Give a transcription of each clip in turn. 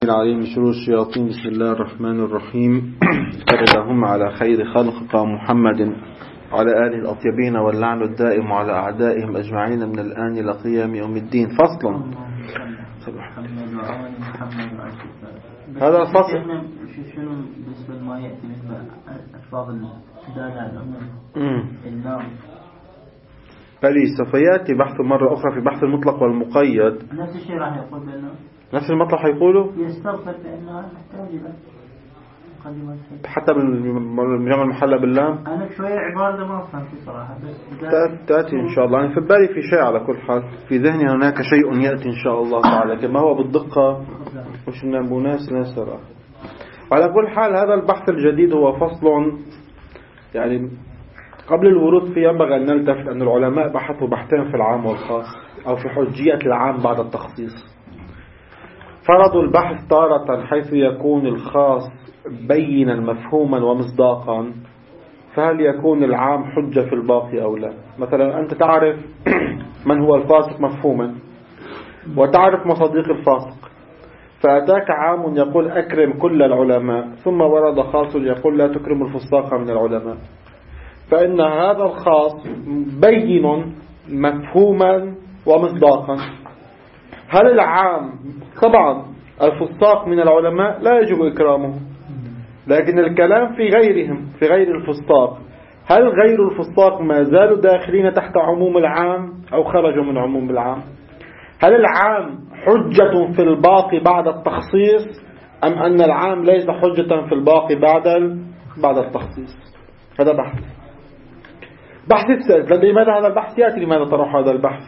عليهم من شرور الشياطين. بسم الله الرحمن الرحيم. اللهم على خير خلقك محمد وعلى آله الأطيبين واللعن الدائم على أعدائهم أجمعين من الآن إلى قيام يوم الدين. فصل. هذا الفصل شنو بالنسبة لما يأتي من ألفاظ الدالة بلي سوف يأتي بحث مرة أخرى في بحث المطلق والمقيد. نفس الشيء راح يقول بأنه نفس المطلق حيقوله يستغفر بأنه نحتاج إلى مقدمات حتى بالجمع المحلى باللام. أنا شوية عبارة ما أفهم صراحة تأتي إن شاء الله. أنا في بالي في شيء على كل حال، في ذهني هناك شيء يأتي إن شاء الله تعالى، كما هو بالدقة مش نابو ناس صراحة. على كل حال هذا البحث الجديد هو فصل، يعني قبل الورود فيه ينبغي أن نلتفت أن العلماء بحثوا بحثين في العام والخاص، أو في حجية العام بعد التخصيص. فرضوا البحث تارة حيث يكون الخاص بينا مفهوما ومصداقا، فهل يكون العام حجة في الباقي أو لا؟ مثلا أنت تعرف من هو الفاسق مفهوما، وتعرف مصاديق الفاسق، فأتاك عام يقول أكرم كل العلماء، ثم ورد خاص يقول لا تكرم الفساق من العلماء، فإن هذا الخاص بين مفهوما ومصداقا. هل العام طبعا الفساق من العلماء لا يجب إكرامه، لكن الكلام في غيرهم، في غير الفساق. هل غير الفساق ما زالوا داخلين تحت عموم العام أو خرجوا من عموم العام؟ هل العام حجة في الباقي بعد التخصيص، أم أن العام ليس حجة في الباقي بعد التخصيص؟ هذا بحث الثالث. لماذا هذا البحث يأتي؟ لماذا طرح هذا البحث؟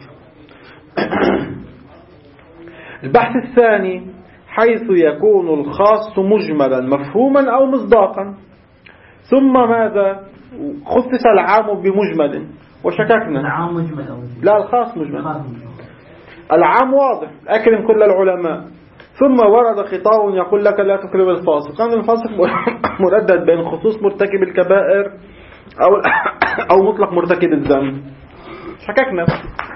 البحث الثاني حيث يكون الخاص مجملا مفهوما أو مصداقا، ثم ماذا خصص العام بمجمل وشككنا. العام مجمل أو لا، الخاص مجمل. العام واضح أكرم كل العلماء، ثم ورد خطاب يقول لك لا تكرم الفاسق. كان الفاسق مردد بين خصوص مرتكب الكبائر أو مطلق مرتكب الذنب، شككنا.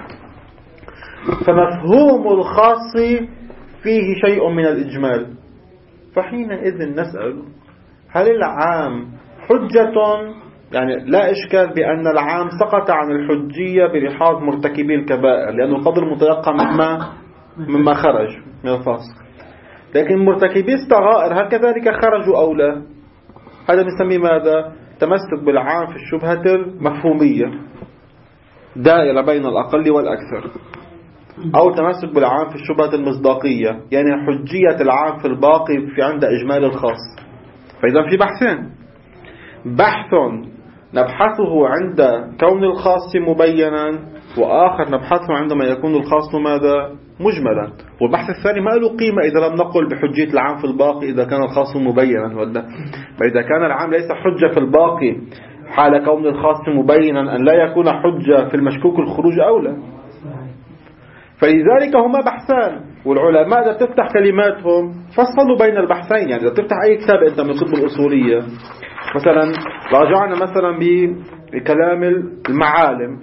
فمفهوم الخاص فيه شيء من الإجمال، فحينئذ نسأل هل العام حجة؟ يعني لا إشكال بأن العام سقط عن الحجية بلحاظ مرتكبي الكبائر، لأنه القدر متيقن مما خرج من الفاسق، لكن مرتكبي الصغائر هل كذلك خرجوا أو لا؟ هذا نسميه ماذا؟ تمسك بالعام في الشبهة المفهومية، دائرة بين الأقل والأكثر، أو تمسك بالعام في الشبهة المصداقية، يعني حجية العام في الباقي في عند إجمال الخاص. فإذا في بحثين، بحث نبحثه عند كون الخاص مبينا، وآخر نبحثه عندما يكون الخاص ماذا؟ مجملا. والبحث الثاني ما له قيمة إذا لم نقل بحجية العام في الباقي إذا كان الخاص مبينا، فإذا كان العام ليس حجة في الباقي حال كون الخاص مبينا، أن لا يكون حجة في المشكوك الخروج أولى. فلذلك هما بحثان، والعلماء إذا تفتح كلماتهم فصلوا بين البحثين. يعني إذا تفتح أي كتاب أنت من كتب الأصولية، مثلا راجعنا مثلا بكلام المعالم،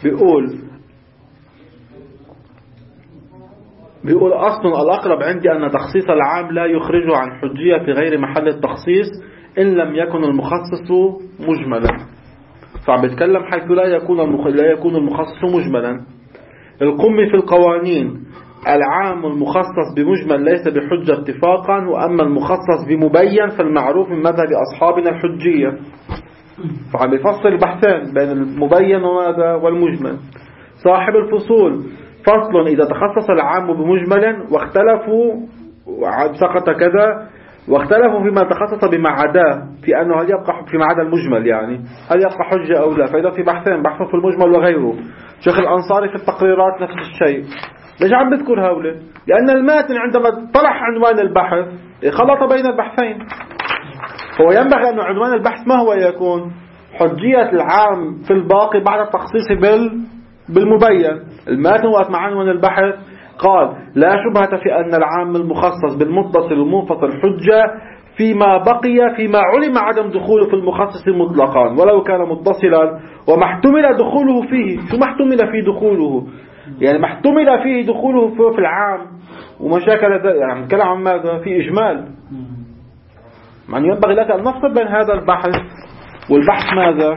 بيقول أصلا الأقرب عندي أن تخصيص العام لا يخرجه عن حجية في غير محل التخصيص إن لم يكن المخصص مجملا. فعم بيتكلم حيث لا يكون المخصص مجملا. القمي في القوانين العام المخصص بمجمل ليس بحجة اتفاقا، وأما المخصص بمبين فالمعروف من مذهب أصحابنا الحجية. فعم يفصل البحثين بين المبين وماذا والمجمل. صاحب الفصول فصل إذا تخصص العام بمجمل واختلفوا سقط كذا، واختلفوا فيما تخصص بما عداه، في أنه هل يبقى فيما عدا المجمل، يعني هل يبقى حجة أو لا. فإذا في بحثين، بحث في المجمل وغيره. شيخ الأنصاري في التقريرات نفس الشيء. ليش عم بذكر هؤلاء؟ لأن الماتن عندما طرح عنوان البحث خلط بين البحثين. هو ينبغي أن عنوان البحث ما هو يكون؟ حجية العام في الباقي بعد التخصيص بالمبين. الماتن وقت مع عنوان البحث قال لا شبهة في أن العام المخصص بالمتصل والمنفصل حجة فيما بقي، فيما علم عدم دخوله في المخصص مطلقا ولو كان متصلا، وما احتمل دخوله فيه. شو ما احتمل فيه دخوله؟ يعني ما احتمل فيه دخوله في العام ومشاكل يعني نتكلم عن ماذا؟ في إجمال. يعني ينبغي لك أن نفصل بين هذا البحث والبحث ماذا؟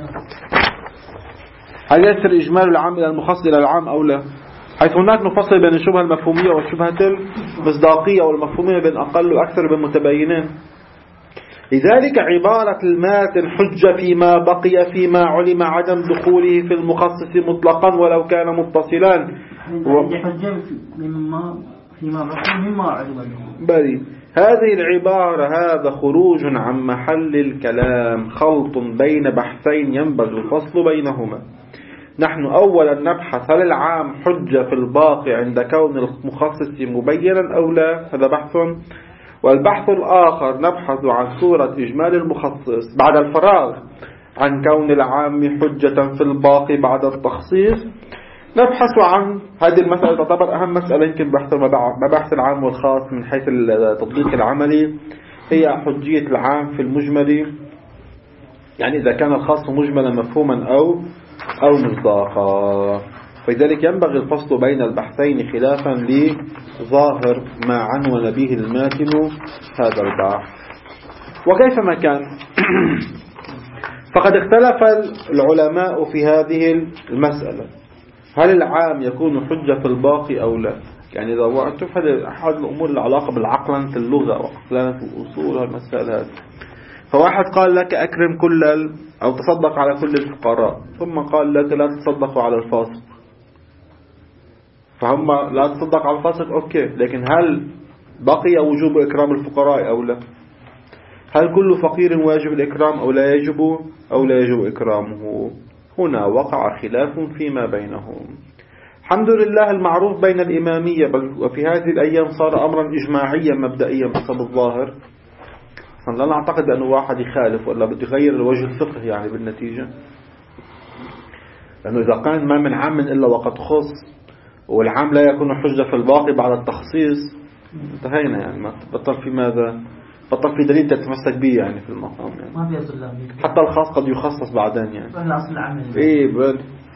هل يصل إجمال العام إلى المخصص إلى العام أو لا؟ حيث هناك نفصل بين الشبهة المفهومية والشبهة المصداقية والمفهومية بين أقل وأكثر من متباينين. لذلك عبارة الماتن حجة فيما بقي فيما علم عدم دخوله في المخصص مطلقا ولو كان متصلا. حجة فيما بقي مما علم بلي هذه العبارة هذا خروج عن محل الكلام، خلط بين بحثين ينبغي الفصل بينهما. نحن أولا نبحث هل العام حجة في الباقي عند كون المخصص مبينا أو لا، هذا بحث. والبحث الآخر نبحث عن صورة إجمال المخصص بعد الفراغ عن كون العام حجة في الباقي بعد التخصيص. نبحث عن هذه المسألة تعتبر أهم مسألة يمكن بحث مباحث العام والخاص من حيث التطبيق العملي، هي حجية العام في المجمل، يعني إذا كان الخاص مجملا مفهوما أو مصداقا. فلذلك ينبغي الفصل بين البحثين خلافا لظاهر ما عنون به الماتن هذا البحث. وكيفما كان فقد اختلف العلماء في هذه المسألة، هل العام يكون حجة في الباقي أو لا؟ يعني إذا وقعت هذه أحد الأمور العلاقة بالعقلنة اللغة وعقلنة الأصول والمسائل هذه. فواحد قال لك أكرم أو تصدق على كل الفقراء، ثم قال لك لا تصدقوا على الفاسق. فهم لا تصدق على الفاسق أوكي، لكن هل بقي وجوب إكرام الفقراء أو لا؟ هل كل فقير واجب الإكرام أو لا يجب إكرامه؟ هنا وقع خلاف فيما بينهم. الحمد لله المعروف بين الإمامية، بل وفي هذه الأيام صار أمرا إجماعيا مبدئيا بسبب الظاهر. لا نعتقد أنه واحد يخالف ولا بده يغير الوجه الفقهي يعني بالنتيجة، لأنه إذا كان ما من عام إلا وقد خص، والعام لا يكون حجة في الباقي بعد التخصيص، انتهينا يعني. ما بطل في ماذا؟ بطل في دليل تتمسك به يعني في المقام يعني. ما في أصل حتى الخاص قد يخصص بعدين يعني. الأصل العملي. إيه بل.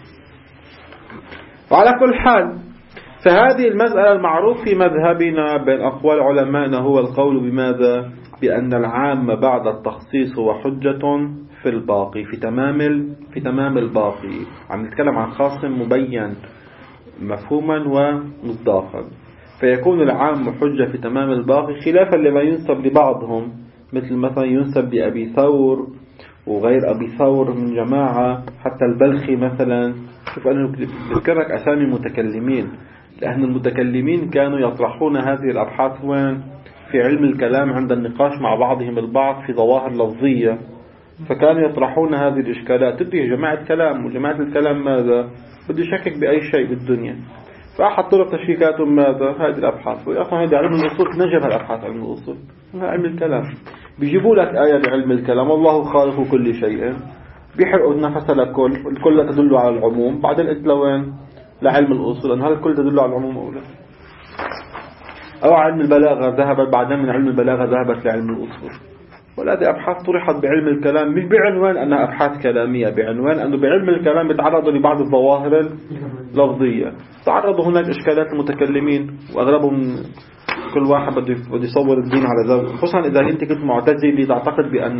وعلى كل حال فهذه المسألة المعروف في مذهبنا بين أقوال علمائنا هو القول بماذا؟ بأن العام بعد التخصيص هو حجة في الباقي، في تمام الباقي. عم نتكلم عن خاص مبين مفهوما ومصداقا، فيكون العام حجة في تمام الباقي، خلافا لما ينسب لبعضهم، مثلا ينسب لأبي ثور وغير أبي ثور من جماعة، حتى البلخي مثلا. شوف أنه بذكرك أسامي متكلمين، لأن المتكلمين كانوا يطرحون هذه الأبحاث وين؟ في علم الكلام عند النقاش مع بعضهم البعض في ظواهر لفظية، فكانوا يطرحون هذه الإشكالات. تدري جماعة كلام، وجماعة الكلام ماذا؟ بده يشكك بأي شيء بالدنيا، فأحد طرق تشكيكاتهم ماذا؟ هذه الأبحاث. وأصلا هذا علم الأصول نجب الأبحاث علم الأصول، علم الكلام. بيجيبوا لك آية بعلم الكلام والله خالق كل شيء، بيحرقوا النفس لكل، الكل لا تدل على العموم. بعدين انت لوين؟ لعلم الأصول، أن هل الكل تدل على العموم أو لا؟ أو علم البلاغة ذهبت بعدين من علم البلاغة ذهبت لعلم الأصول. وهذه أبحاث طرحت بعلم الكلام، مش بعنوان أنها أبحاث كلامية، بعنوان أنه بعلم الكلام يتعرضوا لبعض الظواهر اللفظية. تعرضوا هناك إشكالات المتكلمين، وأغلبهم كل واحد بده يصور الدين على ذلك، خصوصا إذا أنت كنت معتزلي تعتقد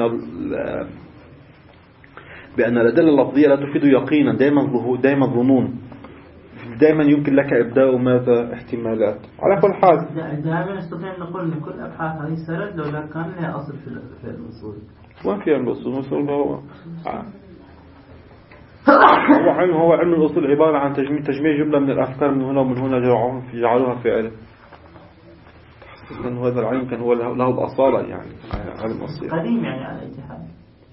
بأن الأدلة اللفظية لا تفيد يقينا، دائما ظنون، دائما يمكن لك إبداء ماذا؟ احتمالات. على كل حال دائما نستطيع أن نقول أن كل أبحاث هذه سرد لو كان لها أصل في الأصول. وين في علم الأصول؟ هو علم الأصول عبارة عن تجميع جملة من الأفكار من هنا ومن هنا جعلوها في علم. تحس أن هذا العلم كان هو له الأصالة يعني، علم أصيل قديم يعني على الاتحاد.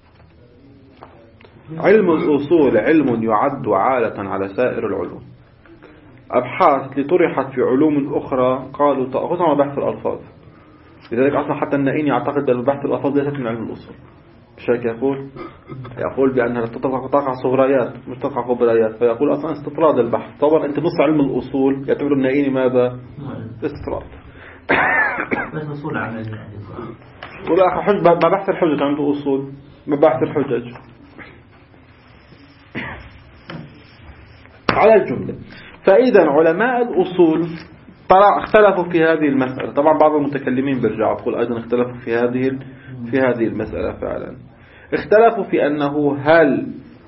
علم الأصول علم يعد عالة على سائر العلوم. أبحاث لطرحت في علوم أخرى قالوا تأخذها من بحث الألفاظ. لذلك أصلا حتى النائين يعتقد بأن بحث الألفاظ ليست من علم الأصول. بشكل يقول بأنها تقع صغريات مش تقع كبريات، فيقول أصلا استطراد البحث. طبعا أنت نص علم الأصول يعتبر النائين ماذا؟ استطراد. بس أصول عملية يعني. ولا حج ما بحث الحجج عنده أصول، ما بحث الحجج على الجملة. فإذا علماء الأصول طلع اختلفوا في هذه المسألة. طبعا بعض المتكلمين برجعوا يقول أيضا اختلفوا في هذه المسألة فعلا. اختلفوا في أنه هل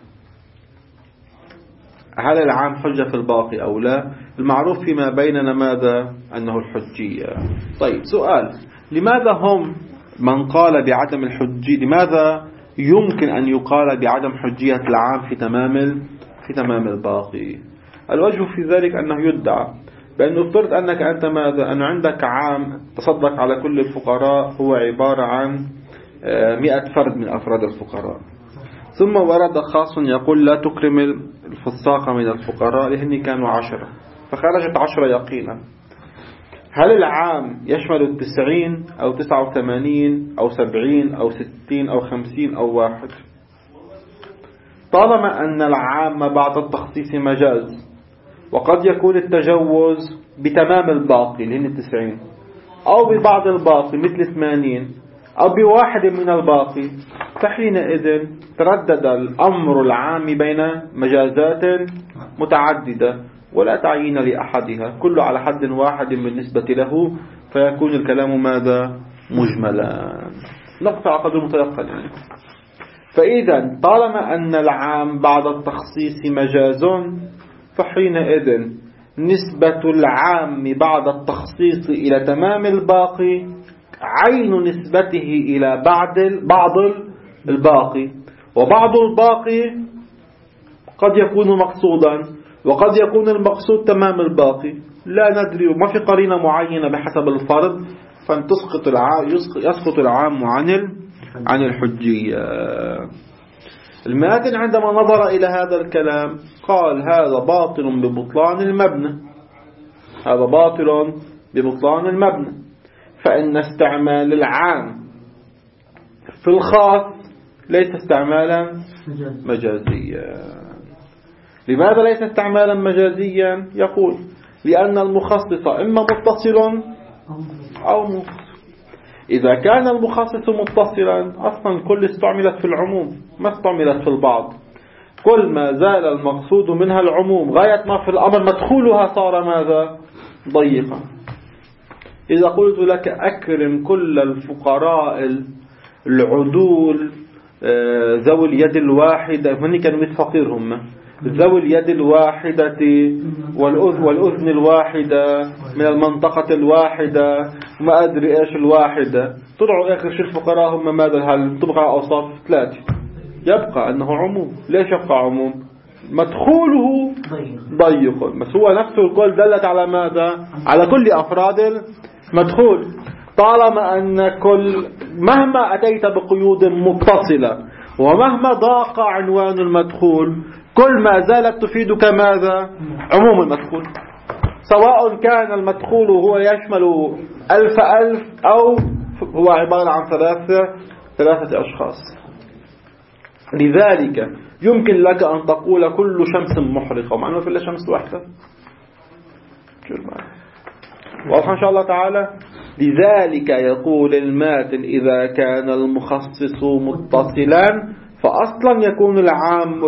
العام حجة في الباقي أو لا. المعروف فيما بيننا ماذا؟ أنه الحجية. طيب سؤال، لماذا هم من قال بعدم الحجية، لماذا يمكن أن يقال بعدم حجية العام في تمام الباقي؟ الوجه في ذلك أنه يدعى بأنه افترض أنك أنت ماذا؟ أن عندك عام تصدق على كل الفقراء هو عبارة عن 100 فرد من أفراد الفقراء، ثم ورد خاص يقول لا تكرم الفساق من الفقراء لأنهم كانوا 10 فخرجت 10 يقينا. هل العام يشمل 90 أو 89 أو 70 أو 60 أو 50 أو 1؟ طالما أن العام بعد التخصيص مجاز، وقد يكون التجوز بتمام الباقي اللي هن 90 أو ببعض الباقي مثل 80 أو بواحد من الباقي، فحينئذ تردد الأمر العام بين مجازات متعددة ولا تعيين لأحدها، كله على حد واحد بالنسبة له، فيكون الكلام ماذا؟ مجملا. نقطة على قدر متيقن يعني. فإذا طالما أن العام بعد التخصيص مجاز، فحينئذ نسبة العام بعد التخصيص إلى تمام الباقي عين نسبته إلى بعض الباقي، وبعض الباقي قد يكون مقصودا وقد يكون المقصود تمام الباقي، لا ندري وما في قرينة معينة بحسب الفرض، يسقط العام عن الحجية. الماتن عندما نظر إلى هذا الكلام قال هذا باطل ببطلان المبنى، هذا باطل ببطلان المبنى، فإن استعمال العام في الخاص ليس استعمالا مجازيا. لماذا ليس استعمالا مجازيا؟ يقول لأن المخصص إما متصل أو منفصل. إذا كان المخصص متصلا أصلا كل استعملت في العموم ما استعملت في البعض، كل ما زال المقصود منها العموم غاية ما في الأمر مدخولها صار ماذا؟ ضيقا. إذا قلت لك أكرم كل الفقراء العدول ذوي اليد الواحدة، من كانوا متفقير هم ذوي اليد الواحدة والأذن الواحدة من المنطقة الواحدة ما أدري إيش الواحدة، طلعوا آخر شيء الفقراء هم ماذا؟ هل تبقى أوصاف 3؟ يبقى أنه عموم. ليش يبقى عموم؟ مدخوله ضيق، بس هو نفسه الكل دلت على ماذا؟ على كل أفراد المدخول. طالما أن مهما أتيت بقيود متصلة ومهما ضاق عنوان المدخول كل ما زالت تفيدك ماذا؟ عموم المدخول، سواء كان المدخول هو يشمل 1000 أو هو عبارة عن ثلاثة أشخاص. لذلك يمكن لك أن تقول كل شمس محرقة مع أنه في شمس واحدة. واضح إن شاء الله تعالى. لذلك يقول الماتن إذا كان المخصص متصلا فأصلا يكون العام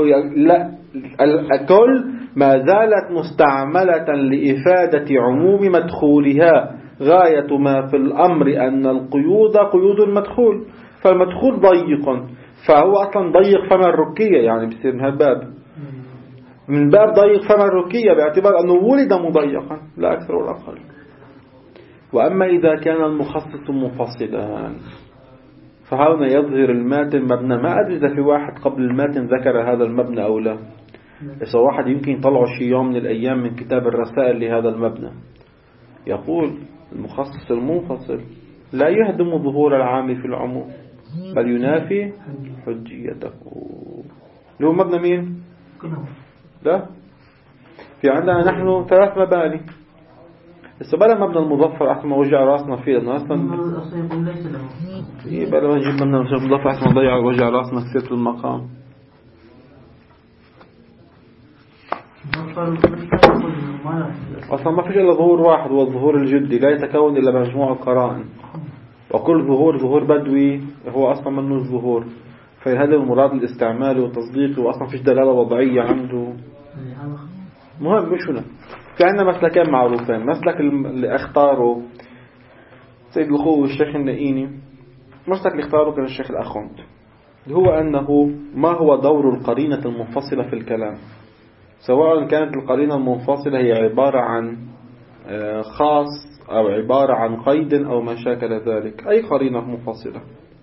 الكل ما زالت مستعملة لإفادة عموم مدخولها، غاية ما في الأمر أن القيود قيود المدخول، فالمدخول ضيق فهو أصلا ضيق فما الركية، يعني بصير من هالباب من باب ضيق فما الركية باعتبار أنه ولد مضيقا لا أكثر ولا أقل. وأما إذا كان المخصص منفصلا فهنا يظهر الماتن مبنى، ما أدري إذا في واحد قبل الماتن ذكر هذا المبنى أو لا، بس واحد يمكن يطلع شيء يوم من الأيام من كتاب الرسائل لهذا المبنى. يقول المخصص المنفصل لا يهدم ظهور العام في العموم بل ينافي حجيته. اللي هو مبنى مين؟ لا، في عندنا نحن 3 مباني. بلا مبنى المظفر أحسن ما وجع راسنا فيه، لأنه أصلا بلا ما نجيب مبنى المظفر أحسن ما نضيع وجع راسنا كثير في المقام. أصلا ما فيش إلا ظهور واحد هو الظهور الجدي، لا يتكون إلا بمجموع القرائن، وكل ظهور بدوي هو أصلا منه الظهور، فهذا المراد الاستعمال والتصديق، وأصلا فيش دلالة وضعية عنده. مهم مش هنا. في عندنا مسلكين معروفين. مسلك اللي اختاره سيد الخوي والشيخ النائيني، مسلك اللي اختاره كان الشيخ الأخوند، اللي هو أنه ما هو دور القرينة المنفصلة في الكلام، سواء كانت القرينة المنفصلة هي عبارة عن خاص أو عبارة عن قيد أو ما شاكل ذلك، أي قرينة منفصلة.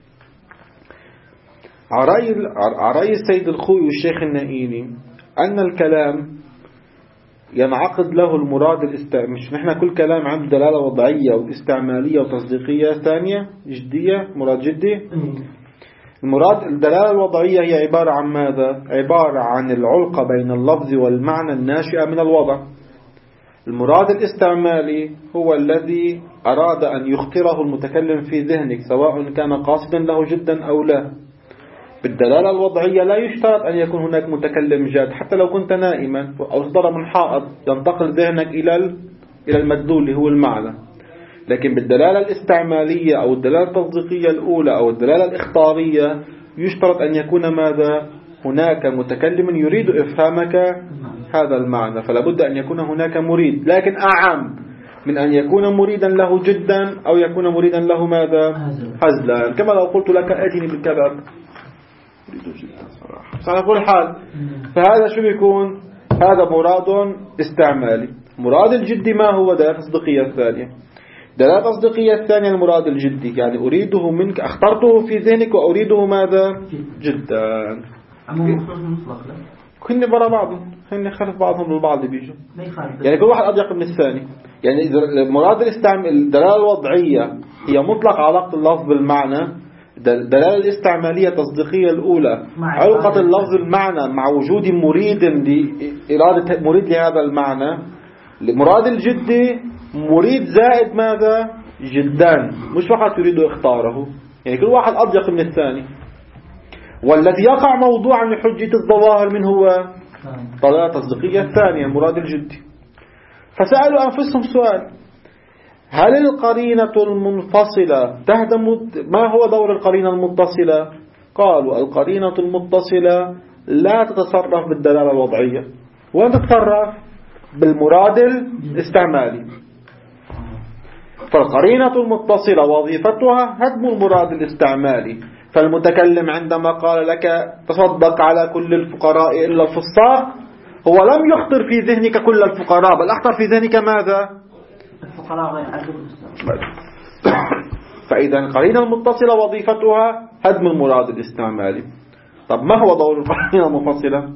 عرأي السيد الخوي والشيخ النائيني أن الكلام ينعقد له المراد مش نحن كل كلام عنده دلالة وضعية واستعمالية وتصديقية ثانية جدية، مراد جدي. المراد الدلالة الوضعية هي عبارة عن ماذا؟ عبارة عن العلاقة بين اللفظ والمعنى الناشئة من الوضع. المراد الاستعمالي هو الذي أراد أن يخطره المتكلم في ذهنك، سواء كان قاصدا له جدا أو لا. بالدلالة الوضعية لا يشترط أن يكون هناك متكلم جاد، حتى لو كنت نائما أو صدر من حائط ينتقل ذهنك إلى المدلول اللي هو المعنى. لكن بالدلالة الاستعمالية أو الدلالة التصديقية الأولى أو الدلالة الإخطارية يشترط أن يكون ماذا؟ هناك متكلم يريد إفهامك هذا المعنى، فلا بد أن يكون هناك مريد، لكن أعم من أن يكون مريدا له جدا أو يكون مريدا له ماذا؟ هزلا. كما لو قلت لك أتني بالكباب، أريد جدا صراحة. على كل حال فهذا شو بيكون؟ هذا مراد استعمالي. مراد الجدي ما هو؟ دلالة تصديقية الثانية. دلالة تصديقية الثانية المراد الجدي، يعني أريده منك، اخترته في ذهنك وأريده ماذا؟ جدا. كن برا بعضهم، هن خلف بعضهم البعض بيجوا، يعني كل واحد أضيق من الثاني. يعني مراد الدلالة الوضعية هي مطلق علاقة اللفظ بالمعنى. الدلالة الاستعمالية التصديقية الأولى علاقة اللفظ بالمعنى مع وجود مريد لإرادة مريد لهذا المعنى. المراد الجدي مريد زائد ماذا؟ جدا، مش فقط يريد اختاره، يعني كل واحد أضيق من الثاني. والذي يقع موضوعا لحجة الظواهر من هو؟ الدلالة التصديقية الثانية المراد الجدي. فسألوا أنفسهم سؤال: هل القرينة المنفصلة تهدم؟ ما هو دور القرينة المتصلة؟ قالوا القرينة المتصلة لا تتصرف بالدلالة الوضعية، وأن تتصرف بالمراد الاستعمالي. فالقرينة المتصلة وظيفتها هدم المراد الاستعمالي. فالمتكلم عندما قال لك تصدق على كل الفقراء إلا الفساق، هو لم يخطر في ذهنك كل الفقراء، بل أخطر في ذهنك ماذا؟ الفقراء غير عدد. فإذا القرينة المتصلة وظيفتها هدم المراد الاستعمالي. طب ما هو دور القرينة المنفصلة؟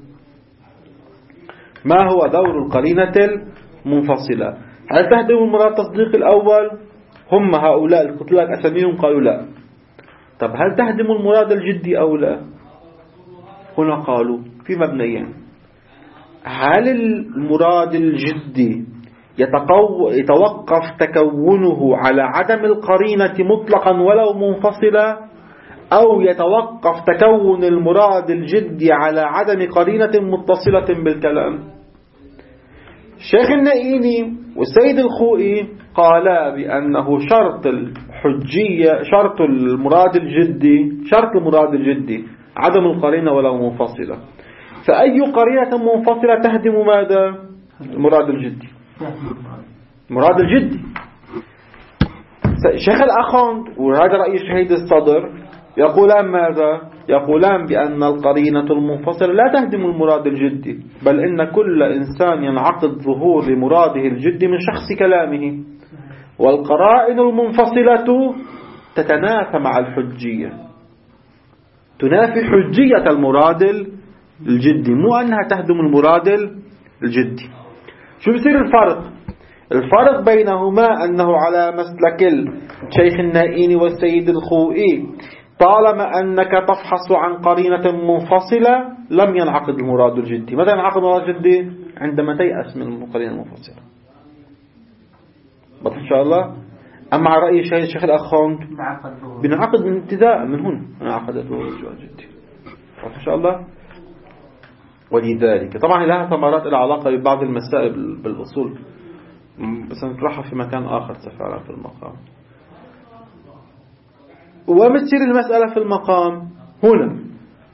ما هو دور القرينة المنفصلة؟ هل تهدم المراد التصديق الأول؟ هم هؤلاء اللي قلت لك أساميهم قالوا لا. طب هل تهدم المراد الجدي أو لا؟ هنا قالوا في مبنيين: هل المراد الجدي يتوقف تكونه على عدم القرينة مطلقا ولو منفصلة، أو يتوقف تكون المراد الجدي على عدم قرينة متصلة بالكلام؟ الشيخ النائيني والسيد الخوئي قالا بأنه شرط الحجية، شرط المراد الجدي عدم القرينة ولو منفصلة. فأي قرينة منفصلة تهدم ماذا؟ المراد الجدي. مراد الجدي. شيخ الأخوند وهذا رأي شهيد الصدر يقولان ماذا؟ يقولان بأن القرينة المنفصلة لا تهدم المراد الجدي، بل إن كل إنسان ينعقد ظهور لمراده الجدي من شخص كلامه، والقرائن المنفصلة تتنافى مع الحجية، تنافي حجية المراد الجدي، مو أنها تهدم المراد الجدي. شو بيصير الفرق؟ الفرق بينهما أنه على مسلك الشيخ النائيني والسيد الخوئي طالما أنك تفحص عن قرينة منفصلة لم ينعقد المراد الجدي. متى ينعقد المراد الجدي؟ عندما تيأس من القرينة المنفصلة. بطل إن شاء الله. أما على رأي الشيخ الأخوند بنعقد من ابتداء من هنا نعقد المراد الجدي إن شاء الله. ولذلك طبعا لها ثمرات العلاقة ببعض المسائل بالأصول، بس نطرحها في مكان آخر تفعلها في المقام. ومتصير المسألة في المقام هنا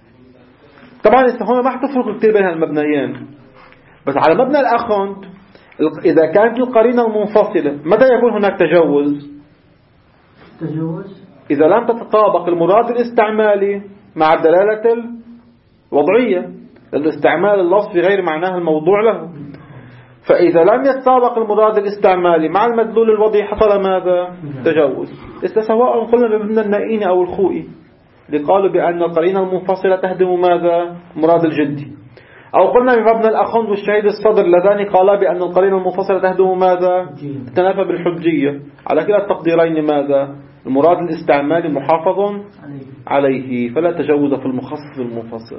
طبعا هنا ما حتفرق كثير بين المبنيين، بس على مبنى الأخوند إذا كانت القرينة المنفصلة متى يكون هناك تجوز؟ إذا لم تتطابق المراد الاستعمالي مع الدلالة الوضعية، الاستعمال اللفظ في غير معناه الموضوع له. فإذا لم يتطابق المراد الاستعمالي مع المدلول الوضعي حصل ماذا؟ تجوز. سواء قلنا بابن النائين أو الخوئي اللي قالوا بأن القرينة المنفصلة تهدم ماذا؟ مراد الجدي، أو قلنا بابن الأخند والشهيد الصدر اللذان قالا بأن القرينة المنفصلة تهدم ماذا؟ تتنافى بالحجية. على كلا التقديرين ماذا؟ المراد الاستعمالي محافظ عليه، فلا تجوز في المخصص المنفصل.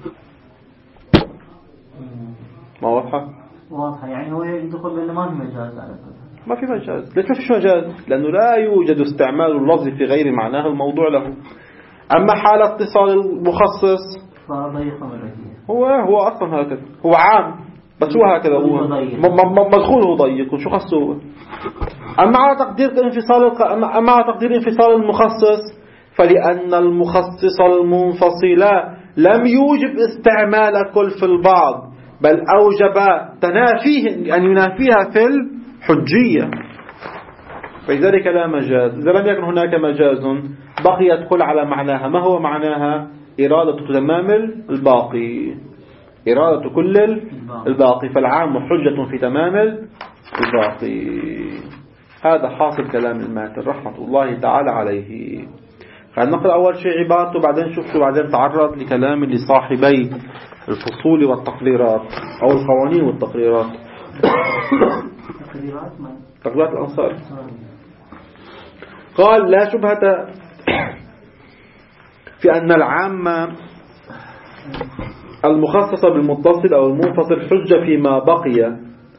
ما واضحة؟ واضحة. يعني هو يدخل بأنه ما في مجاز على فكرة. ما في مجاز. ليش ما فيش مجاز؟ لأنه لا يوجد استعمال اللفظ في غير معناه الموضوع له. أما حال اتصال المخصص هو أصلا هكذا، هو عام بس هو هكذا، هو مدخوله ضيق وشو خصه. أما على تقدير انفصال المخصص فلأن المخصص المنفصل لم يوجب استعمال كل في البعض، بل أوجب تنافيه أن ينافيها في الحجية، فلذلك لا مجاز. إذا لم يكن هناك مجاز بقيت كل على معناها. ما هو معناها؟ إرادة تمام الباقي، إرادة كل الباقي، فالعام حجة في تمام الباقي. هذا حاصل كلام الماتن رحمة الله تعالى عليه. خلينا نقرأ أول شيء عبارته، بعدين شوفوا، بعدين تعرض لكلام لصاحبي الفصول والتقريرات أو القوانين والتقريرات. تقريرات الأنصار قال: لا شبهة في أن العامة المخصصة بالمتصل أو المنفصل حجة فيما بقي،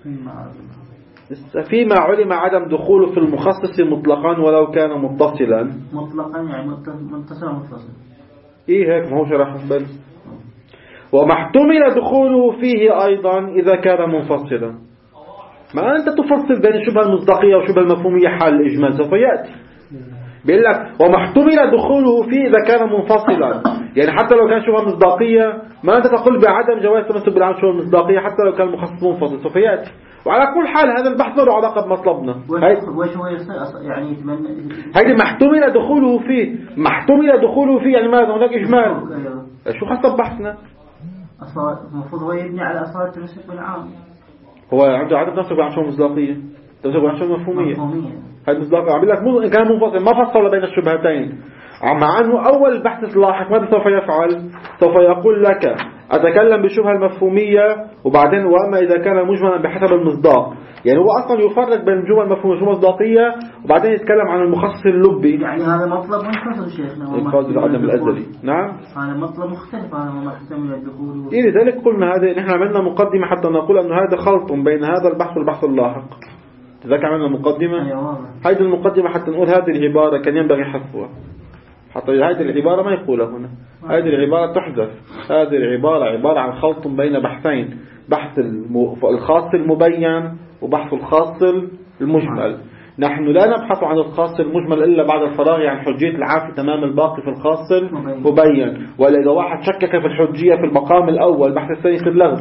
فيما علم عدم دخوله في المخصص مطلقا ولو كان متصلا. مطلقا يعني متصل متصل. إيه هيك، ما هو شرح بل. وما احتمل دخوله فيه أيضا إذا كان منفصلا. ما أنت تفصل بين الشبهة المصداقية والشبهة المفهومية حال الإجمال سوف يأتي. بيقول لك وما احتمل دخوله فيه إذا كان منفصلا، يعني حتى لو كان شبهة مصداقية ما أنت تقول بعدم جواز تمسك بالعام شبهة المصداقية حتى لو كان مخصص منفصل، سوف يأتي. وعلى كل حال هذا البحث له علاقة بمطلبنا. وش هو يعني يتمنى هيدي ما احتمل دخوله فيه، ما احتمل دخوله فيه يعني ماذا؟ هناك إجمال. شو خاصة بحثنا؟ المفروض هو يبني على أصالة التمسك بالعام. هو عنده عدم تمسك بالعام شبهة مصداقية، تمسك بالعام شبهة مفهومية. هاي مصداقية. عم لك إن كان منفصل ما فصل بين الشبهتين، مع أنه أول بحث اللاحق ماذا سوف يفعل؟ سوف يقول لك أتكلم بالشبهة المفهومية وبعدين وأما إذا كان مجملا بحسب المصداق. يعني هو أصلا يفرق بين الجمل المفهومية والجمل المصداقية وبعدين يتكلم عن المخصص اللبي. يعني هذا مطلب منفصل شيخنا، إنقاذ العدم الأزلي. نعم هذا مطلب مختلف، هذا ما يحتمل الدخول. إيه لذلك قلنا هذا، نحن عملنا مقدمة حتى نقول أن هذا خلط بين هذا البحث والبحث اللاحق. تذكر عملنا مقدمة. هذه المقدمة حتى نقول هذه العبارة كان ينبغي حذفها، حتى هذه العبارة ما يقولها هنا، هذه العبارة تحذف. هذه العبارة عبارة عن خلط بين بحثين، بحث الخاص المبين وبحث الخاص المجمل. نحن لا نبحث عن الخاص المجمل إلا بعد الفراغ عن حجية العام في تمام الباقي في الخاص المبين. ولا إذا واحد شكك في الحجية في المقام الأول البحث الثاني يصير له.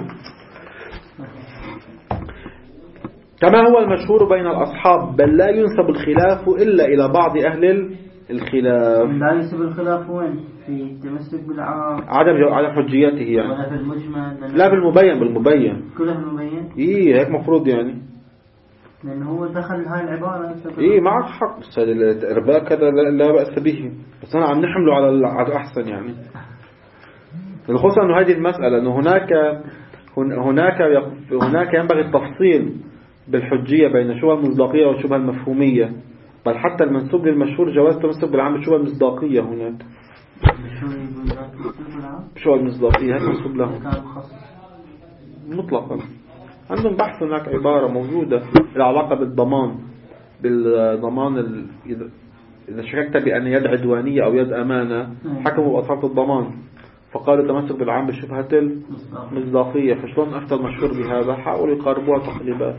كما هو المشهور بين الأصحاب، بل لا ينسب الخلاف إلا إلى بعض أهل الخلاف. لا ينسب الخلاف وين؟ في التمسك بالعام، عدم حجيته يعني، ولا في المجمل، لا بالمبين كله بالمبين. إيه هيك مفروض يعني، لأنه هو دخل هاي العبارة. إيه معك حق، بس هذا الإرباك هذا لا بأس به، بس أنا عم نحمله على الأحسن يعني. الخصوص أنه هذه المسألة أنه هناك ينبغي التفصيل بالحجية بين الشبهة المصداقية والشبهة المفهومية، بل حتى المنسوب للمشهور جواز تمسك بالعام الشبهة المصداقية. هناك الشبهة المصداقية هذا منسوب له مطلقا. عندهم بحث هناك عبارة موجودة العلاقة بالضمان إذا شككت بأن يد عدوانية أو يد أمانة حكموا بأصحاب الضمان فقالوا تمسك بالعام بالشبهة المصداقية. فشلون أكثر مشهور بهذا؟ حاولوا يقاربوها تقريبات.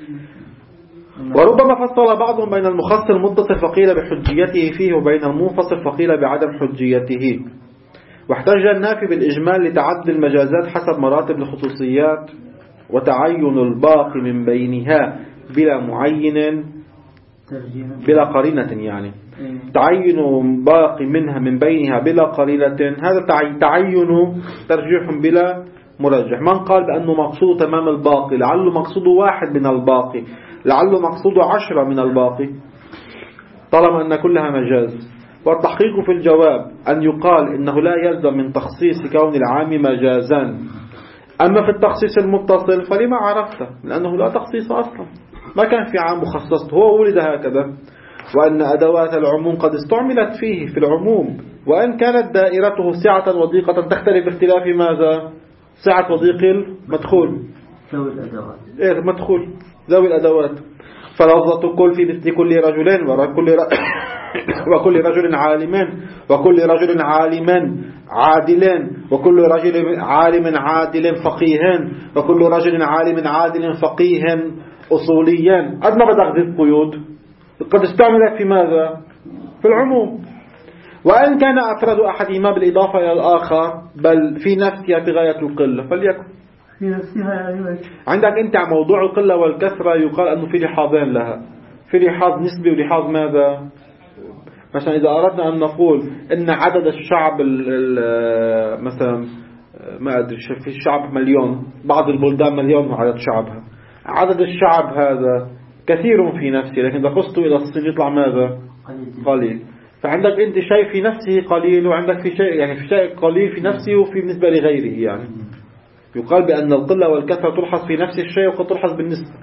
وربما فصل بعضهم بين المخصص المتصل فقيل بحجيته فيه وبين المنفصل فقيل بعدم حجيته. واحتج النافي بالإجمال لتعدد المجازات حسب مراتب الخصوصيات وتعين الباقي من بينها بلا معين بلا قرينة، يعني تعين باقي منها من بينها بلا قرينة، هذا تعين ترجيح بلا مرجح. من قال بأنه مقصود تمام الباقي، لعله مقصود واحد من الباقي، لعله مقصود 10 من الباقي، طالما أن كلها مجاز. والتحقيق في الجواب أن يقال إنه لا يلزم من تخصيص كون العام مجازا. أما في التخصيص المتصل فلما عرفته، لأنه لا تخصيص أصلا، ما كان في عام مخصص، هو ولد هكذا. وأن أدوات العموم قد استعملت فيه في العموم، وأن كانت دائرته سعة وضيقة تختلف باختلاف ماذا؟ سعة وضيق المدخول، ذوي الأدوات، مدخول ذوي الأدوات. فلفظة كل في مثل كل رجلين وكل رجل عالمين وكل رجل عالما عادلين وكل رجل عالم عادل فقيهين وكل رجل عالم عادل فقيه أصوليا، قد ما بدأ ذي القيود قد استعملت في ماذا؟ في العموم. وأن كان أفراد أحدهما بالإضافة إلى الآخر بل في نفسها في غاية القلة فليكن في نفسها يعني. عندك أنت موضوع القلة والكثرة يقال أنه في لحاظين لها، في لحاظ نسبي ولحاظ ماذا؟ مثلا إذا أردنا أن نقول إن عدد الشعب مثلا ما أدري في الشعب مليون، بعض البلدان مليون عدد شعبها، عدد الشعب هذا كثير في نفسه، لكن إذا قصته إلى الصين يطلع ماذا؟ قليل. فعندك أنت شيء في نفسه قليل، وعندك في شيء يعني في شيء قليل في نفسه وفي بالنسبة لغيره. يعني يقال بأن القلة والكثرة تلحظ في نفس الشيء وقد تلحظ بالنسبة.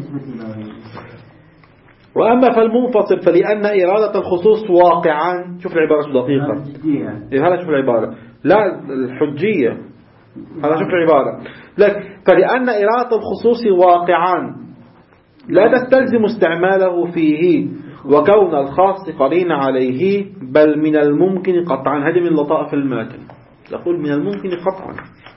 وأما فالمنفصل فلأن إرادة الخصوص واقعا، شوف العبارة دقيقة، هذا شوف العبارة، لا الحجية، هذا شوف العبارة لك. فلأن إرادة الخصوص واقعا لا تستلزم استعماله فيه وكون الخاص قرين عليه، بل من الممكن قطعا. هذه من لطائف الماتن، يقول من الممكن قطعا،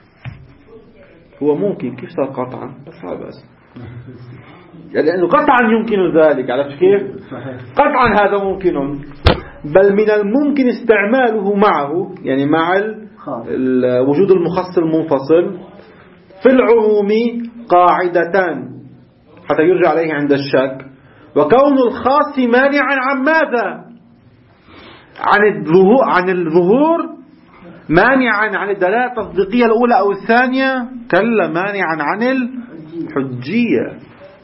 هو ممكن كيف صار قطعا؟ بس هذا بس يعني لأنه قطعا يمكن ذلك، عرفت كيف؟ قطعا هذا ممكن، بل من الممكن استعماله معه، يعني مع وجود المخصص المنفصل. في العموم قاعدتان حتى يرجع عليه عند الشك، وكون الخاص مانعا عن ماذا؟ عن الظهور، مانعا عن الدلالة التصديقية الأولى أو الثانية، كلا مانعا عن الحجية،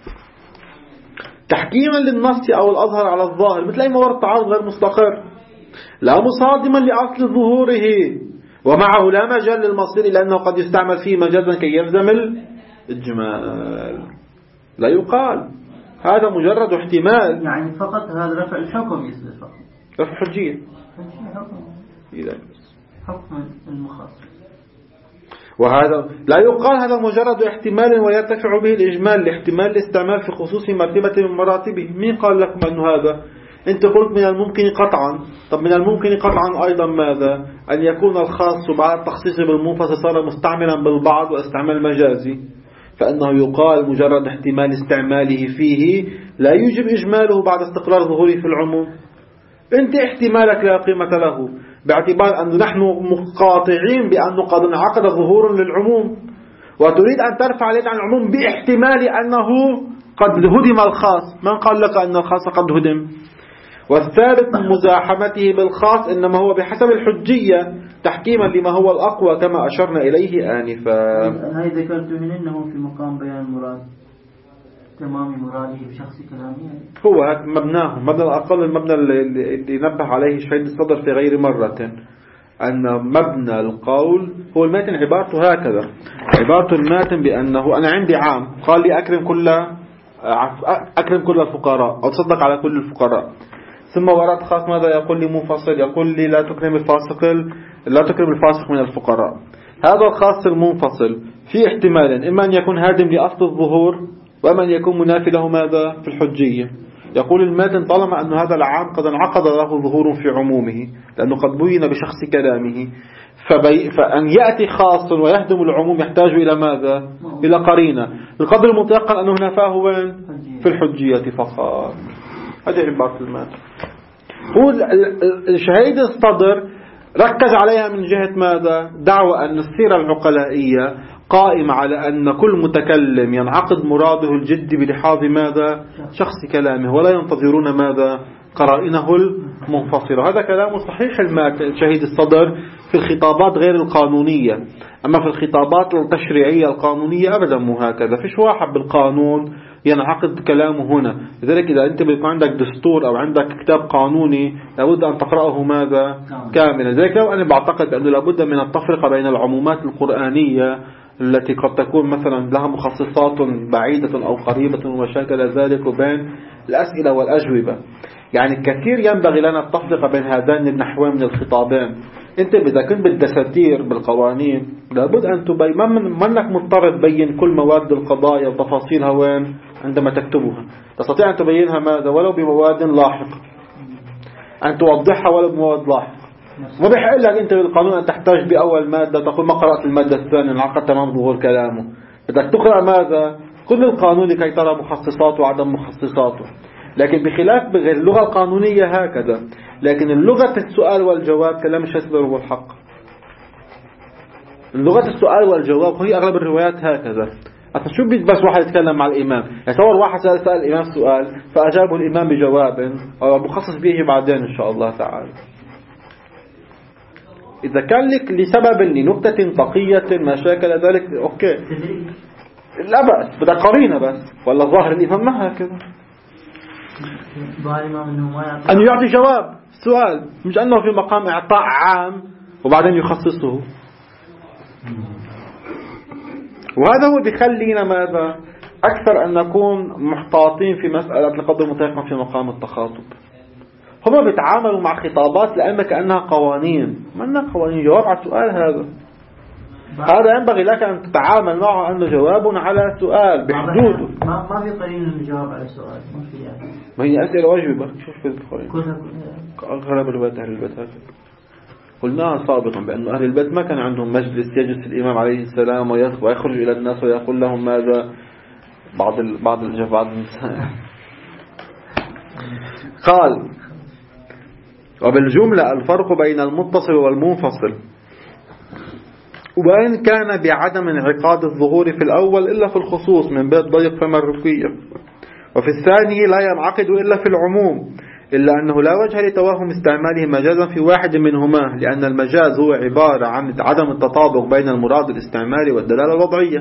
تحكيما للنص أو الأظهر على الظاهر، مثل أي مورد تعارض غير مستقر، لا مصادما لأصل ظهوره، ومعه لا مجال للمصير لأنه قد يستعمل فيه مجازا كي يلزم الإجمال. لا يقال هذا مجرد احتمال، يعني فقط هذا رفع الحكم يصير فقط رفع حجية، حكم المخصص. وهذا لا يقال هذا مجرد احتمال ويرتفع به الإجمال لاحتمال الاستعمال في خصوص مرتبة من مراتبه. مين قال لكم أنه هذا؟ أنت قلت من الممكن قطعا. طب من الممكن قطعا أيضا ماذا؟ أن يكون الخاص بعد التخصيص بالمنفصل صار مستعملا بالبعض واستعمال مجازي، فأنه يقال مجرد احتمال استعماله فيه لا يوجب إجماله بعد استقرار ظهوره في العموم. أنت احتمالك لا قيمة له، باعتبار أن نحن مقاطعين بأنه قد انعقد ظهور للعموم، وتريد أن ترفع اليد عن العموم باحتمال أنه قد هدم الخاص. من قال لك أن الخاص قد هدم؟ والثالث من مزاحمته بالخاص إنما هو بحسب الحجية تحكيما لما هو الأقوى كما أشرنا إليه آنفا. هاي ذكرت من أنه في مقام بيان المراد، تمام مراده بشخص كلامه، هو مبناه مبنى الأقل، المبنى اللي نبه عليه شهيد الصدر في غير مرة، أن مبنى القول هو الماتن عبارته هكذا. عبارة الماتن بأنه أنا عندي عام قال لي أكرم كل الفقراء أو تصدق على كل الفقراء، ثم ورد خاص ماذا يقول لي؟ منفصل يقول لي لا تكرم الفاسق من الفقراء. هذا الخاص المنفصل في احتمال، إما أن يكون هادم لأصل الظهور، وأما أن يكون منافي له ماذا؟ في الحجية. يقول الماتن طالما أن هذا العام قد انعقد له ظهور في عمومه لأنه قد بين بشخص كلامه، فأن يأتي خاص ويهدم العموم يحتاج إلى ماذا؟ إلى قرينة. القدر المتيقن أنه نفاه وين؟ في الحجية فقط. هذه عبارة الماتن. هو الشهيد الصدر ركز عليها من جهة ماذا؟ دعوة أن السيرة العقلائية قائمة على أن كل متكلم ينعقد مراده الجدي بلحاظ ماذا؟ شخص كلامه، ولا ينتظرون ماذا؟ قرائنه المنفصلة. هذا كلام صحيح شهيد الصدر في الخطابات غير القانونية، أما في الخطابات التشريعية القانونية أبدا مو هكذا. فيش واحد بالقانون ينعقد كلامه هنا. لذلك إذا أنت بيكون عندك دستور أو عندك كتاب قانوني لابد أن تقرأه ماذا؟ كاملا. لذلك لو أنا بعتقد أنه لابد من التفرقة بين العمومات القرآنية التي قد تكون مثلا لها مخصصات بعيدة أو قريبة ومشاكل ذلك، وبين الأسئلة والأجوبة. يعني كثير ينبغي لنا التفرقة بين هذين النحوين من الخطابين. أنت إذا كنت بالدساتير بالقوانين لابد أن تبين، منك مضطر تبين كل مواد القضايا وتفاصيلها وين عندما تكتبها. تستطيع أن تبينها ماذا؟ ولو بمواد لاحقة، أن توضحها ولو بمواد لاحقة. ما بيحق لك أنت بالقانون أن تحتاج بأول مادة تقول ما قرأت المادة الثانية انعقد تمام ظهور كلامه. بدك تقرأ ماذا؟ كل القانون لكي ترى مخصصاته وعدم مخصصاته. لكن بخلاف بغير اللغة القانونية هكذا. لكن اللغة السؤال والجواب كلام الشاذلي هو الحق. اللغة السؤال والجواب هي أغلب الروايات هكذا. شو بس واحد يتكلم مع الإمام، يتصور واحد سأل الإمام سؤال فأجابه الإمام بجواب ومخصص به بعدين إن شاء الله تعالى. إذا كان لك لسبب لنقطة طقية ما شاكل ذلك أوكي لا بأس، بدأ قرينة بس. ولا ظاهر الإمام ما هكذا، أن يعطي جواب سؤال، مش أنه في مقام إعطاء عام وبعدين يخصصه. وهذا هو بيخلينا ماذا؟ أكثر أن نكون محتاطين في مسألة لقدر متيقن في مقام التخاطب. هم بيتعاملوا مع خطابات لأنها كأنها قوانين، ما أنها قوانين جواب على السؤال. هذا ينبغي لك أن تتعامل معه أنه جواب على سؤال بحدوده. ما في قليل الجواب على السؤال، ما في يعني. ما هي أسئلة واجبة. شوف في البخاري أغلب البيت أهل البيت هكذا. قلناها سابقا بأن أهل البيت ما كان عندهم مجلس يجلس الإمام عليه السلام ويخرج إلى الناس ويقول لهم ماذا بعض النساء. قال وبالجملة الفرق بين المتصل والمنفصل، وإن كان بعدم انعقاد الظهور في الأول إلا في الخصوص من باب ضيق فم الرقية، وفي الثاني لا ينعقد إلا في العموم، إلا أنه لا وجه لتوهم استعماله مجازا في واحد منهما، لأن المجاز هو عبارة عن عدم التطابق بين المراد الاستعمالي والدلالة الوضعية،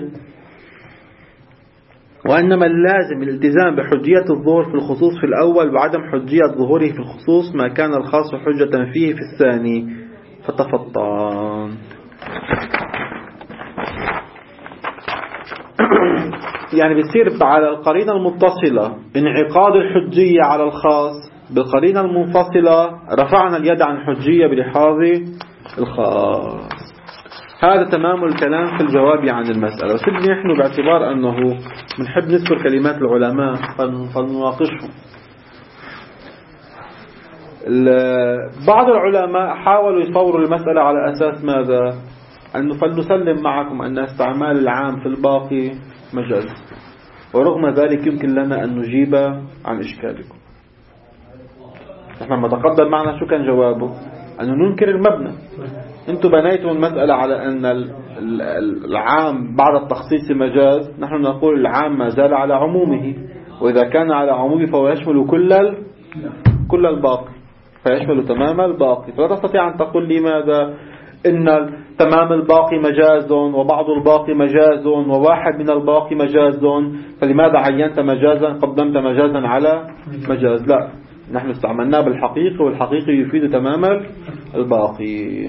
وإنما اللازم الالتزام بحجية الظهور في الخصوص في الأول وعدم حجية ظهوره في الخصوص ما كان الخاص حجة فيه في الثاني. فتفطن. يعني بيصير على القرينة المتصلة انعقاد الحجية على الخاص، بالقرينة المنفصلة رفعنا اليد عن حجية بلحاظ الخاص. هذا تمام الكلام في الجواب عن المسألة. بس نحن باعتبار أنه بنحب نذكر كلمات العلماء فلنناقشهم. بعض العلماء حاولوا يصوروا المسألة على أساس ماذا؟ أنه فلنسلم معكم أن استعمال العام في الباقي مجاز، ورغم ذلك يمكن لنا أن نجيب عن إشكالكم. نحن لما تقدم معنا شو كان جوابه؟ أنه ننكر المبنى. أنتم بنيتم المسألة على أن العام بعد التخصيص مجاز، نحن نقول العام ما زال على عمومه، وإذا كان على عمومه فهو يشمل كل الباقي، فيشمل تمام الباقي. فلا تستطيع أن تقول لي ماذا؟ إن تمام الباقي مجاز وبعض الباقي مجاز وواحد من الباقي مجاز، فلماذا عينت مجازا قدمت مجازا على مجاز؟ لا، نحن استعملناه بالحقيقي، والحقيقي يفيد تمام الباقي.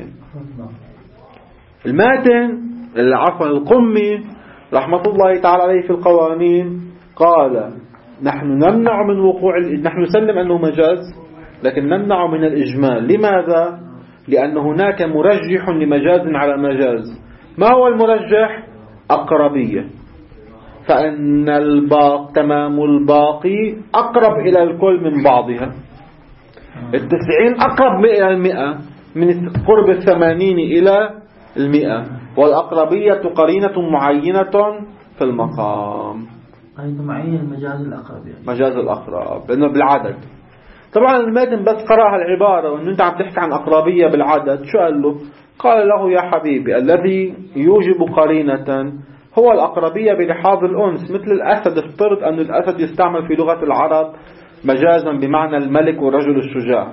الماتن القمي رحمة الله تعالى عليه في القوانين قال نحن نمنع من وقوع، نحن نسلم أنه مجاز لكن نمنع من الإجمال. لماذا؟ لأن هناك مرجح لمجاز على مجاز. ما هو المرجح؟ أقربية، فأن تمام الباقي أقرب إلى الكل من بعضها. 90 أقرب إلى 100 من قرب 80 إلى 100، والأقربية قرينة معينة في المقام. قرينة معينة المجاز الأقرب، يعني مجاز الأقرب لأنه بالعدد. طبعا الماتن بس قرأها العبارة وأنه أنت عم تحكي عن أقربية بالعدد، شو قال له؟ قال له يا حبيبي الذي يوجب قرينة هو الأقربية بلحاظ الأنس، مثل الأسد. افترض أن الأسد يستعمل في لغة العرب مجازا بمعنى الملك والرجل الشجاع،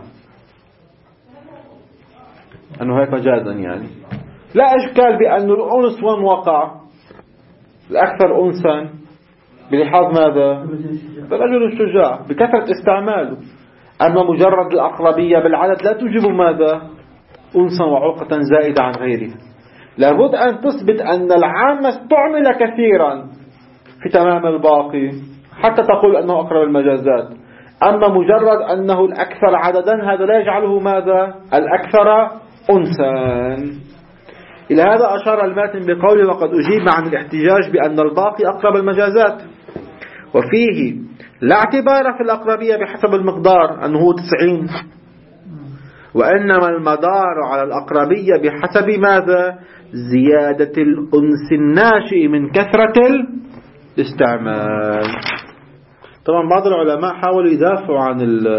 أنه هيك مجازا يعني. لا إشكال بأن الأنس وين وقع الأكثر أنسا بلحاظ ماذا؟ الرجل الشجاع بكثرة استعماله. أما مجرد الأقربية بالعدد لا توجب ماذا؟ أنسا وعقة زائدة عن غيره. لابد أن تثبت أن العام استعمل كثيرا في تمام الباقي حتى تقول أنه أقرب المجازات. أما مجرد أنه الأكثر عددا هذا لا يجعله ماذا؟ الأكثر أنسا. إلى هذا أشار الماتن بقوله وقد أجيب عن الاحتجاج بأن الباقي أقرب المجازات، وفيه لا اعتبار في الأقربية بحسب المقدار أنه 90، وإنما المدار على الأقربية بحسب ماذا؟ زيادة الأنس الناشئ من كثرة الاستعمال. طبعا بعض العلماء حاولوا يدافعوا عن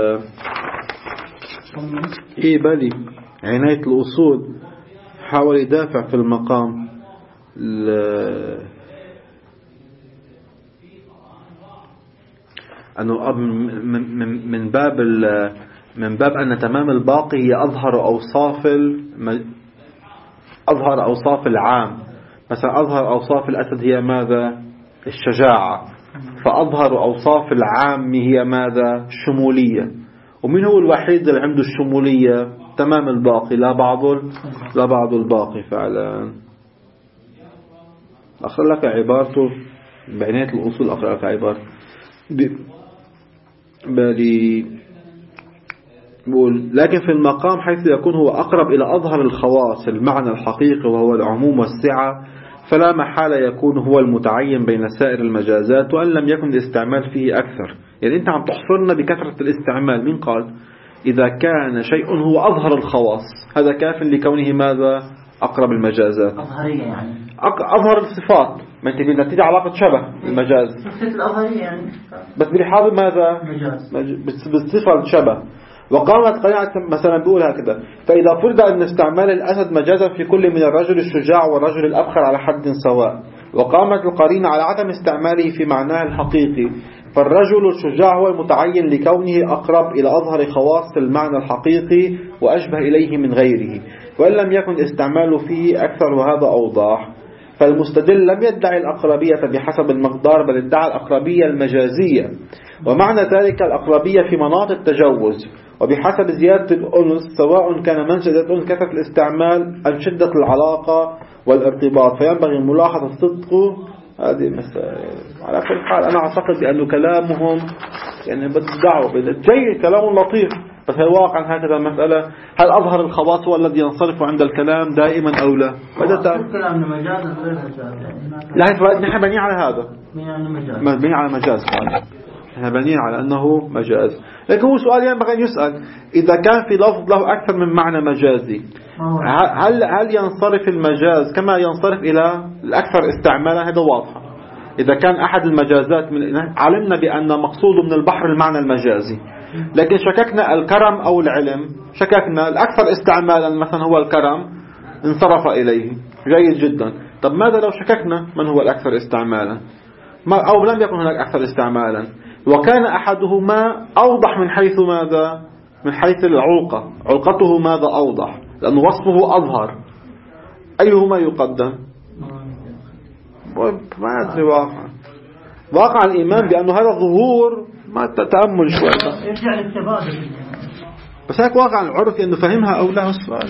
بالي عناية الأصول، حاول يدافع في المقام أنه من باب أن تمام الباقي هي أظهر أوصاف العام. مثلا أظهر أوصاف الأسد هي ماذا؟ الشجاعة، فأظهر أوصاف العام هي ماذا؟ الشمولية. ومن هو الوحيد اللي عنده الشمولية؟ تمام الباقي، لا بعض الباقي فعلا. أخذ لك عبارته بعناية الأصول، أخذ لك عبارته بقول لكن في المقام حيث يكون هو أقرب إلى أظهر الخواص المعنى الحقيقي وهو العموم والسعة، فلا محالة يكون هو المتعين بين سائر المجازات وأن لم يكن الاستعمال فيه أكثر. يعني أنت عم تحصرنا بكثرة الاستعمال. من قال إذا كان شيء هو أظهر الخواص هذا كاف لكونه ماذا؟ أقرب المجازات. أظهرية يعني أظهر الصفات، ما أنت بدنا تيجي علاقة شبه المجاز، صفة الأظهرية يعني، بس بلحاظ ماذا؟ مجاز، بالصفة الشبه. وقامت قناعة مثلا بيقول هكذا: فإذا فرض أن استعمال الأسد مجازا في كل من الرجل الشجاع والرجل الأبخر على حد سواء، وقامت القرينة على عدم استعماله في معناه الحقيقي، فالرجل الشجاع هو المتعين لكونه أقرب إلى أظهر خواص المعنى الحقيقي وأشبه إليه من غيره، وإن لم يكن استعماله فيه أكثر وهذا أوضح. فالمستدل لم يدعي الأقربية بحسب المقدار بل ادعى الأقربية المجازية، ومعنى ذلك الأقربية في مناط التجوز وبحسب زيادة الأنس، سواء كان من شدة الأنس كثرة الاستعمال أم شدة العلاقة والارتباط، فينبغي ملاحظة صدق هذه المسائل. على كل حال أنا أعتقد بأن كلامهم يعني بدعوا جيد، كلام لطيف، بس الواقع هكذا المسألة. هل أظهر الخواص هو الذي ينصرف عند الكلام دائما أو لا؟ كلام مجاز غير مجاز. لا نحن بني على هذا، بني على مجاز احنا بنين على أنه مجاز. لكن هو سؤال ينبغي أن يسأل: إذا كان في لفظ له أكثر من معنى مجازي، هل ينصرف المجاز كما ينصرف إلى الأكثر استعمالا؟ هذا واضح. إذا كان أحد المجازات علمنا بأن مقصود من البحر المعنى المجازي، لكن شككنا الكرم أو العلم، شككنا الأكثر استعمالا مثلا هو الكرم، انصرف إليه، جيد جدا. طب ماذا لو شككنا من هو الأكثر استعمالا أو لم يكن هناك أكثر استعمالا، وكان أحدهما أوضح من حيث ماذا؟ من حيث العلقة، علقته ماذا أوضح، لأن وصفه أظهر، أيهما يقدم؟ ما أدري. واقع الإيمان بأنه هذا ظهور ما تأمل شوية، يرجع للتبادل. بس هيك واقع العرف أنه فهمها أو لا السؤال.